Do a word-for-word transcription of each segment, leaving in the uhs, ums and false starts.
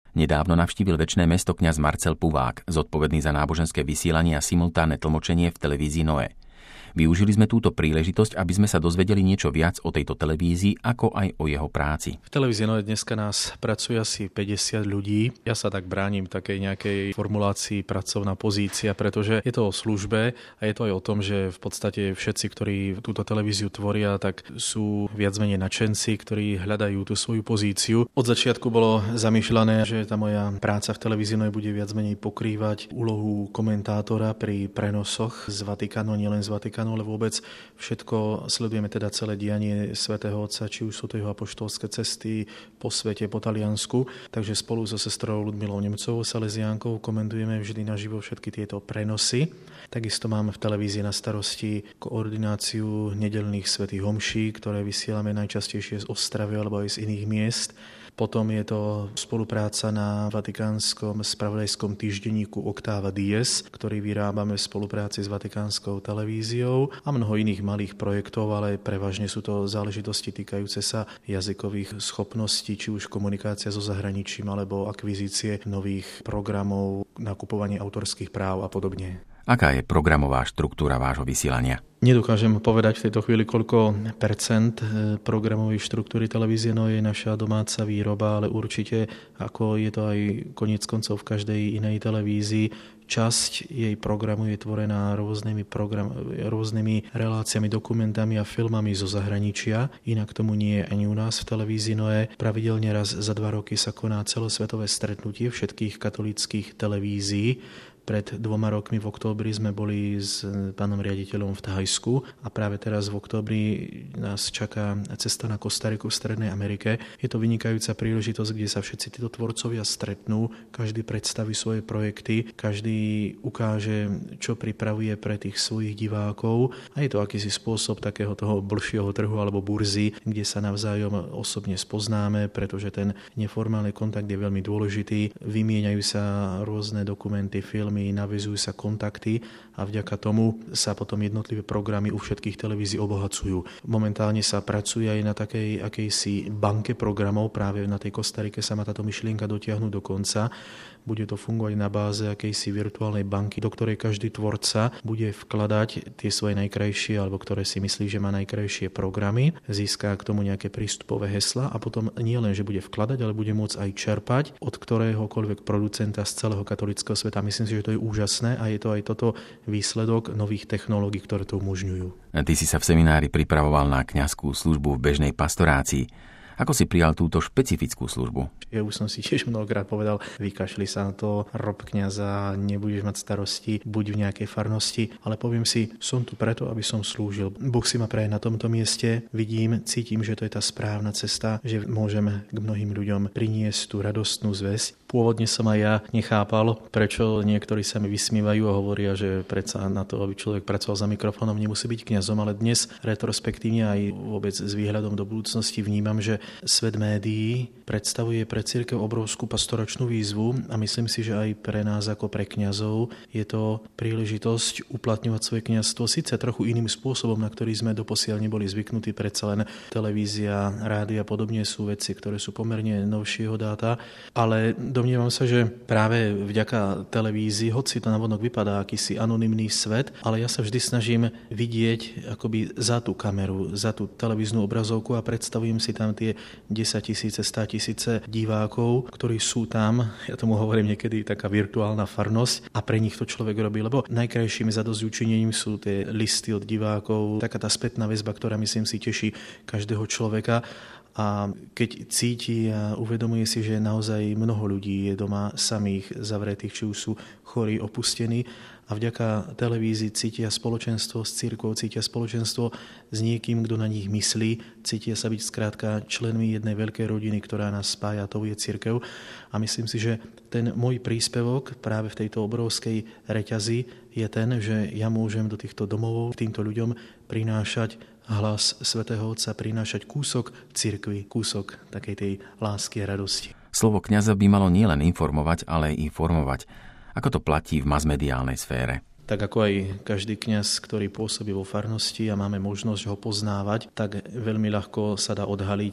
Nedávno navštívil Večné mesto kňaz Marcel Puvák, zodpovedný za náboženské vysielanie a simultánne tlmočenie v televízii Noé. Využili sme túto príležitosť, aby sme sa dozvedeli niečo viac o tejto televízii, ako aj o jeho práci. V televízii Noé dneska nás pracuje asi päťdesiat ľudí. Ja sa tak bránim takej nejakej formulácii pracovná pozícia, pretože je to o službe a je to aj o tom, že v podstate všetci, ktorí túto televíziu tvoria, tak sú viac menej nadšenci, ktorí hľadajú tú svoju pozíciu. Od začiatku bolo zamýšľané, že tá moja práca v televízii Noé bude viac menej pokrývať úlohu komentátora pri prenosoch z Vatikánu, nielen z Vatikánu, ale vôbec všetko sledujeme teda celé dianie svätého Otca, či už sú to jeho apoštolské cesty po svete, po Taliansku. Takže spolu so sestrou Ľudmilou Nemcovou Salesiánkou komentujeme vždy naživo všetky tieto prenosy. Takisto mám v televízii na starosti koordináciu nedeľných svätých homší, ktoré vysielame najčastejšie z Ostravy alebo aj z iných miest. Potom je to spolupráca na vatikánskom spravodajskom týždenníku Octava Dies, ktorý vyrábame v spolupráci s vatikánskou televíziou a mnoho iných malých projektov, ale prevažne sú to záležitosti týkajúce sa jazykových schopností, či už komunikácia so zahraničím alebo akvizície nových programov, nakupovanie autorských práv a podobne. Aká je programová štruktúra vášho vysielania? Nedokážem povedať v tejto chvíli, koľko percent programovej štruktúry televízie no je naša domáca výroba, ale určite, ako je to aj koniec koncov v každej inej televízii, časť jej programu je tvorená rôznymi, program, rôznymi reláciami, dokumentami a filmami zo zahraničia. Inak tomu nie je ani u nás v televízii Noé. Pravidelne raz za dva roky sa koná celosvetové stretnutie všetkých katolíckych televízií. Pred dvoma rokmi v októbri sme boli s pánom riaditeľom v Thajsku a práve teraz v októbri nás čaká cesta na Kostariku v Strednej Amerike. Je to vynikajúca príležitosť, kde sa všetci títo tvorcovia stretnú, každý predstaví svoje projekty, každý ukáže, čo pripravuje pre tých svojich divákov a je to akýsi spôsob takého toho blžšieho trhu alebo burzy, kde sa navzájom osobne spoznáme, pretože ten neformálny kontakt je veľmi dôležitý. Vymieňajú sa rôzne dokumenty, filmy, naväzujú sa kontakty a vďaka tomu sa potom jednotlivé programy u všetkých televízií obohacujú. Momentálne sa pracuje aj na takej akejsi banke programov, práve na tej Kostarike sa má táto myšlienka dotiahnuť do konca. Bude to fungovať na báze akejsi virtuálnej banky, do ktorej každý tvorca bude vkladať tie svoje najkrajšie, alebo ktoré si myslí, že má najkrajšie programy, získa k tomu nejaké prístupové heslá a potom nie len, že bude vkladať, ale bude môcť aj čerpať od ktoréhokoľvek producenta z celého katolíckeho sveta. Myslím si, že to je úžasné a je to aj toto výsledok nových technológií, ktoré to umožňujú. Ty si sa v seminári pripravoval na kňazskú službu v bežnej pastorácii. Ako si prijal túto špecifickú službu? Ja už som si tiež mnohokrát povedal, vykašli sa na to, rob kňaza, nebudeš mať starosti, buď v nejakej farnosti, ale poviem si, som tu preto, aby som slúžil. Boh si ma praje na tomto mieste, vidím, cítim, že to je tá správna cesta, že môžeme k mnohým ľuďom priniesť tú radostnú zvesť. Pôvodne som aj ja nechápal, prečo niektorí sa mi vysmívajú a hovoria, že predsa na to, aby človek pracoval za mikrofónom, nemusí byť kňazom, ale dnes retrospektívne aj vôbec s výhľadom do budúcnosti vnímam, že svet médií predstavuje pre cirkev obrovskú pastoračnú výzvu a myslím si, že aj pre nás ako pre kňazov je to príležitosť uplatňovať svoje kňazstvo síce trochu iným spôsobom, na ktorý sme doposiaľ neboli zvyknutí, predsa len televízia, rádia a podobne sú veci, ktoré sú pomerne novšieho dáta, ale domnievam sa, že práve vďaka televízii, hoci to navonok vypadá akýsi anonymný svet, ale ja sa vždy snažím vidieť akoby za tú kameru, za tú televíznu obrazovku a predstavujem si tam tie desaťtisíce, státisíce divákov, ktorí sú tam, ja tomu hovorím niekedy taká virtuálna farnosť a pre nich to človek robí, lebo najkrajším zadosťučinením sú tie listy od divákov, taká tá spätná väzba, ktorá myslím si teší každého človeka. A keď cíti a uvedomuje si, že naozaj mnoho ľudí je doma samých, zavretých, či už sú chorí, opustení a vďaka televízii cítia spoločenstvo s cirkvou, cítia spoločenstvo s niekým, kto na nich myslí, cítia sa byť skrátka členmi jednej veľkej rodiny, ktorá nás spája, to je cirkev. A myslím si, že ten môj príspevok práve v tejto obrovskej reťazi je ten, že ja môžem do týchto domovov týmto ľuďom prinášať hlas svätého Otca, prinášať kúsok cirkvi, kúsok takej tej lásky a radosti. Slovo kňaza by malo nielen informovať, ale aj informovať. Ako to platí v masmediálnej sfére? Tak ako aj každý kňaz, ktorý pôsobí vo farnosti a máme možnosť ho poznávať, tak veľmi ľahko sa dá odhaliť,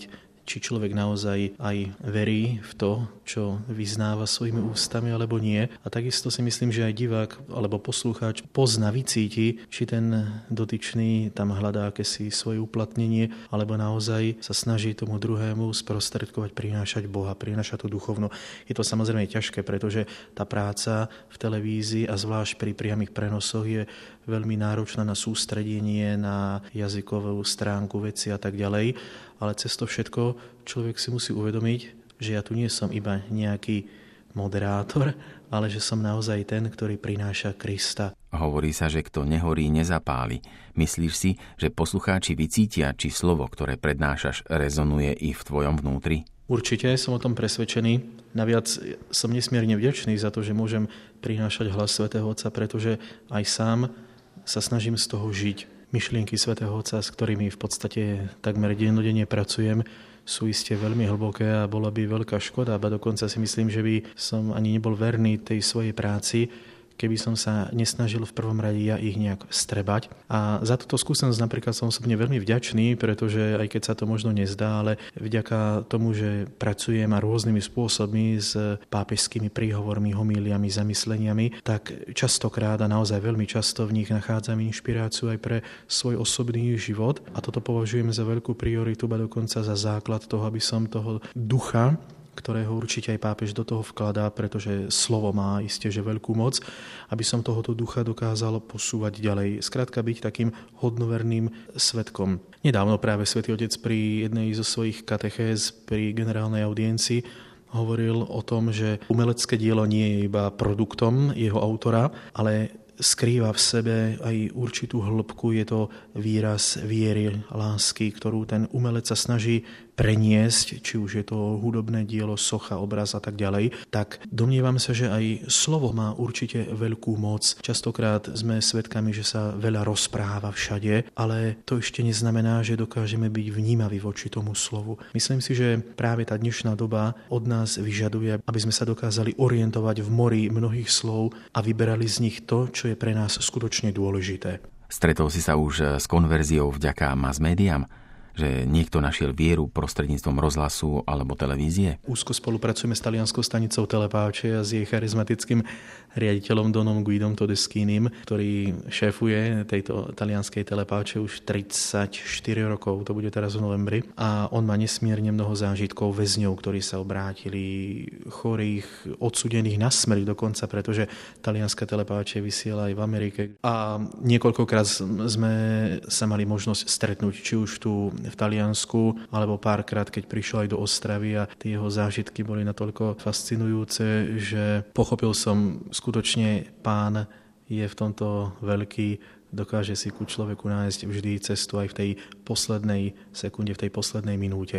či človek naozaj aj verí v to, čo vyznáva svojimi ústami, alebo nie. A takisto si myslím, že aj divák alebo poslucháč pozná, vycíti, či ten dotyčný tam hľadá akési svoje uplatnenie, alebo naozaj sa snaží tomu druhému sprostredkovať, prinášať Boha, prinášať tú duchovnú. Je to samozrejme ťažké, pretože tá práca v televízii a zvlášť pri priamych prenosoch je veľmi náročná na sústredenie, na jazykovú stránku veci a tak ďalej. Ale cez to všetko človek si musí uvedomiť, že ja tu nie som iba nejaký moderátor, ale že som naozaj ten, ktorý prináša Krista. Hovorí sa, že kto nehorí, nezapáli. Myslíš si, že poslucháči vycítia, či slovo, ktoré prednášaš, rezonuje i v tvojom vnútri? Určite som o tom presvedčený. Naviac som nesmierne vďačný za to, že môžem prinášať hlas Svätého Otca, pretože aj sám sa snažím z toho žiť. Myšlienky Svätého Otca, s ktorými v podstate takmer dennodenne pracujem, sú iste veľmi hlboké a bola by veľká škoda, a dokonca si myslím, že by som ani nebol verný tej svojej práci, keby som sa nesnažil v prvom rade ja ich nejak strebať. A za túto skúsenosť napríklad som osobne veľmi vďačný, pretože aj keď sa to možno nezdá, ale vďaka tomu, že pracujem a rôznymi spôsobmi s pápežskými príhovormi, homíliami, zamysleniami, tak častokrát a naozaj veľmi často v nich nachádzam inšpiráciu aj pre svoj osobný život. A toto považujem za veľkú prioritu, ba dokonca za základ toho, aby som toho ducha, ktorého určite aj pápež do toho vkladá, pretože slovo má isté, že veľkú moc, aby som tohoto ducha dokázal posúvať ďalej. Skrátka byť takým hodnoverným svedkom. Nedávno práve Svätý Otec pri jednej zo svojich katechéz pri generálnej audiencii hovoril o tom, že umelecké dielo nie je iba produktom jeho autora, ale skrýva v sebe aj určitú hĺbku, je to výraz viery, lásky, ktorú ten umelec sa snaží preniesť, či už je to hudobné dielo, socha, obraz a tak ďalej, tak domnievam sa, že aj slovo má určite veľkú moc. Častokrát sme svedkami, že sa veľa rozpráva všade, ale to ešte neznamená, že dokážeme byť vnímaví voči tomu slovu. Myslím si, že práve tá dnešná doba od nás vyžaduje, aby sme sa dokázali orientovať v mori mnohých slov a vyberali z nich to, čo je pre nás skutočne dôležité. Stretol si sa už s konverziou vďaka mass médiám? Že niekto našiel vieru prostredníctvom rozhlasu alebo televízie? Úzko spolupracujeme s talianskou stanicou Telepáče a s jej charizmatickým riaditeľom Donom Guidom Todeschínim, ktorý šéfuje tejto talianskej Telepáče už tridsaťštyri rokov, to bude teraz v novembri. A on má nesmierne mnoho zážitkov väzňov, ktorí sa obrátili, chorých, odsudených na smrť dokonca, pretože talianská Telepáče vysiela aj v Amerike. A niekoľkokrát sme sa mali možnosť stretnúť, či už tu v Taliansku, alebo párkrát, keď prišiel aj do Ostravy, a tie jeho zážitky boli natoľko fascinujúce, že pochopil som, skutočne Pán je v tomto veľký, dokáže si ku človeku nájsť vždy cestu aj v tej poslednej sekunde, v tej poslednej minúte.